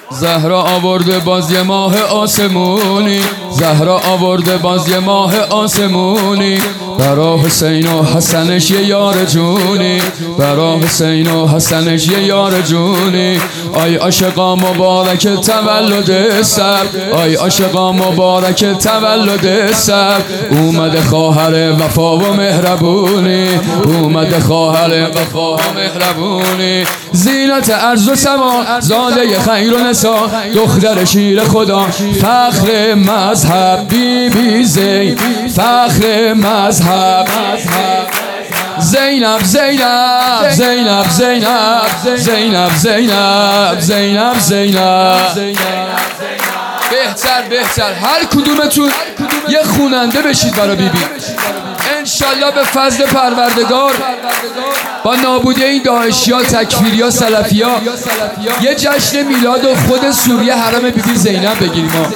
زهرا آورده باز یه ماه آسمونی، زهرا آورده باز یه ماه آسمونی، برا حسین و حسنش یه یار جونی، برا حسین و حسنش یه یار جونی. آی عاشقا مبارک تولد سر، آی عاشقا مبارک تولد سر. اومده خواهر وفا و مهربونی، اومده خواهر وفا و مهربونی. زینت ارض و سما، زاده خیر و نسا، دختر شیر خدا، فخر مذهب بی بی زین، فخر مذهب زینب زینب زینب زینب زینب زینب زینب زینب. بهتر هر کدومتون یه خوننده بشید برای بیبی. انشالله به فضل پروردگار با نابودی این داعشیا، تکفیریا، سلفیا یه جشن میلاد و خود سوریه حرم بیبی زینب بگیریم ها.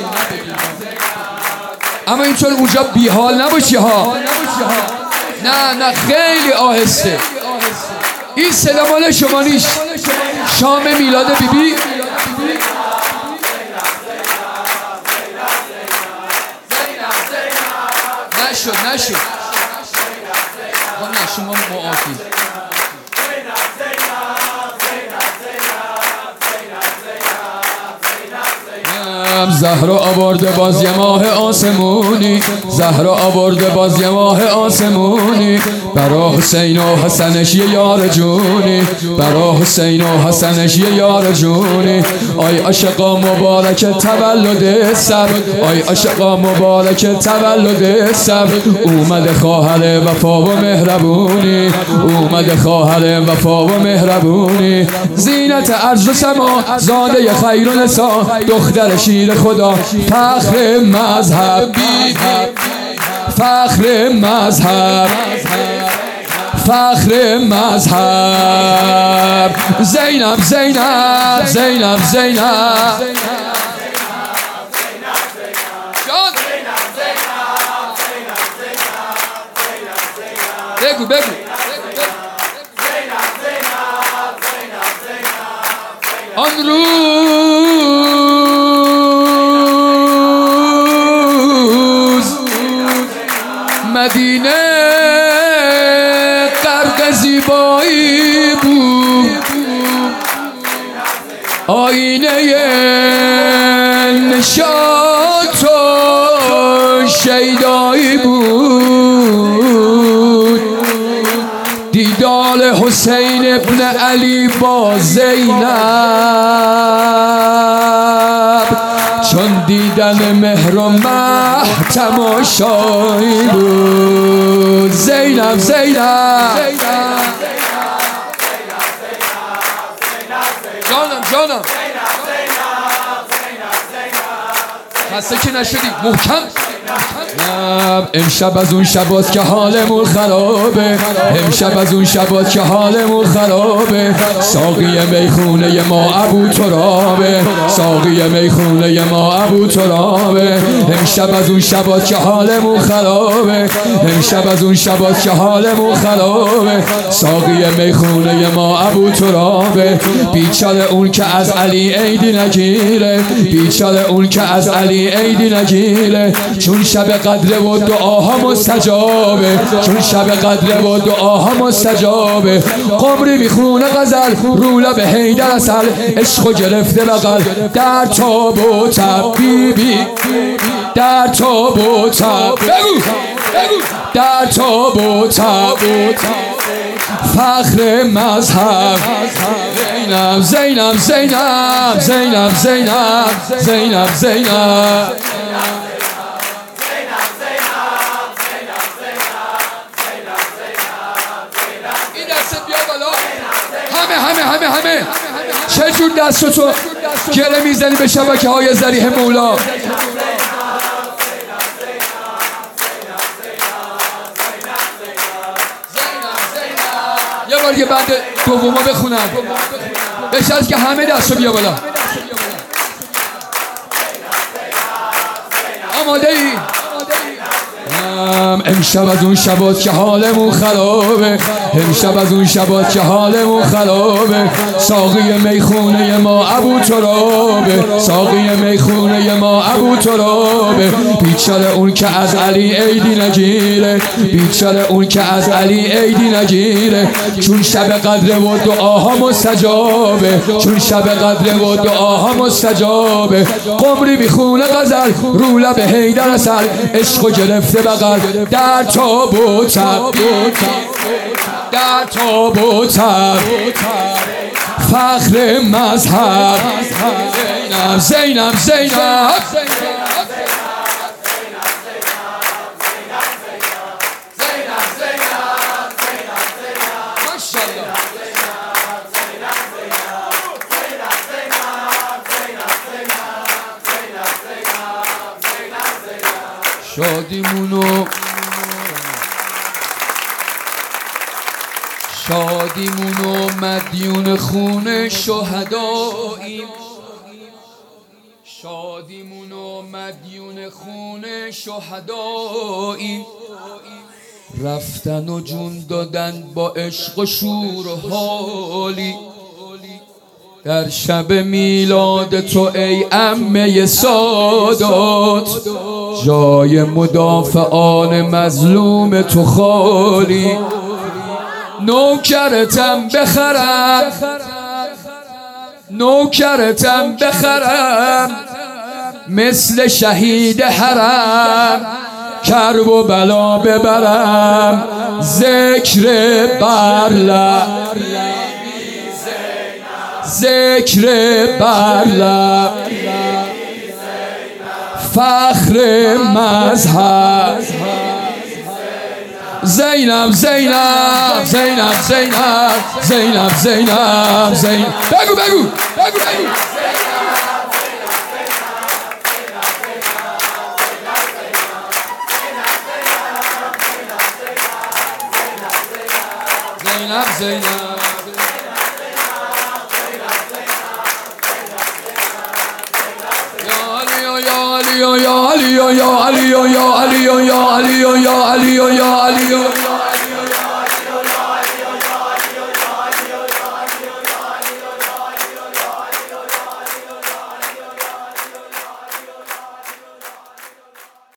اما اینطور اونجا بیحال نباشی ها، نه خیلی آهسته. این صدا مال شما نیست. شام میلاد بیبی نشد نه شما معافی. زهرا آورده باز یه ماه آسمونی، زهرا آورده باز یه ماه آسمونی، برا حسین و حسنش یه یار جونی، برا حسین و حسنش یه یار جونی. آی عاشقا مبارک تولد سر، آی عاشقا مبارک تولد سر. اومده خواهر وفا و مهربونی، اومده خواهر وفا و مهربونی. زینت ارض و سما، زاده خیر و نسا، دختر شیر خدا، فخر مذهب فخر مذهب فخر مذهب. زینب زینب زینب زینب بگو آن روز مدینه غرق زیبایی بود، آینه نشاط و شیدایی بود. دیدار حسین ابن علی با زینب، چون دیدن مهر و مه تماشایی بود. زینب زینب جانم خسته که نشدی، محکم. امشب از اون شبات که حالمون خرابه، امشب از اون شبات که حالمون خرابه. ساقی میخونه ما ابو ترابه، ساقی میخونه ما ابو ترابه. امشب از اون شبات که حالمون خرابه، امشب از اون شبات که حالمون خرابه. ساقی میخونه ما ابو ترابه. بیچاره اون که از علی عیدی نگیره، بیچاره اون که از علی عیدی نگیره. چون شب قدر و دعاها مستجابه، چون شب قدر و دعاها مستجابه. قمری میخونه غزل رو لب حیدر اصل، عشق و گرفته بغل در تاب و تب. بیبی در تاب و تب، بگو در تاب و تب. فخر مذهب زینب زینب زینب زینب زینب زینب. همه چه جور دستتو گره میزنی به شبکه های ذریح مولا. یه بار که بعد دوما بخونم بهتر از که همه دستو بیا بالا. آماده ای؟ امشب از اون شبات که حالمون خرابه، امشب از اون شبات که حالمون خرابه. ساقی میخونه ما ابو ترابه، ساقی میخونه ما ابو ترابه. بیچاره اون که از علی عیدی نگیره، بیچاره اون که از علی عیدی نگیره. چون شب قدر و دعاها مستجابه، چون شب قدر و دعاها مستجابه. قمری میخونه غزل رو لب حیدر اصل، عشق و گرفته بغل در تابوتم، در تابوتم فخر مذهب. زینب زینب زینب شادیمونو مدیون خون شهداییم، شادیمونو مدیون خون شهداییم. رفتن و جون دادن با عشق و شور و حالی، در شب میلاد تو ای عمه سادات، جای مدافعان مظلوم تو خالی. نوکرتم بخرم، نوکرتم بخرم مثل شهید حرم، کرب و بلا ببرم ذکر برلب، ذکر برلب فخر مذهب. زینب زینب زینب زینب زینب زینب زینب بگو بگو بگو بگو. زینب زینب یا علی یا علی یا علی یا علی یا علی یا علی یا علی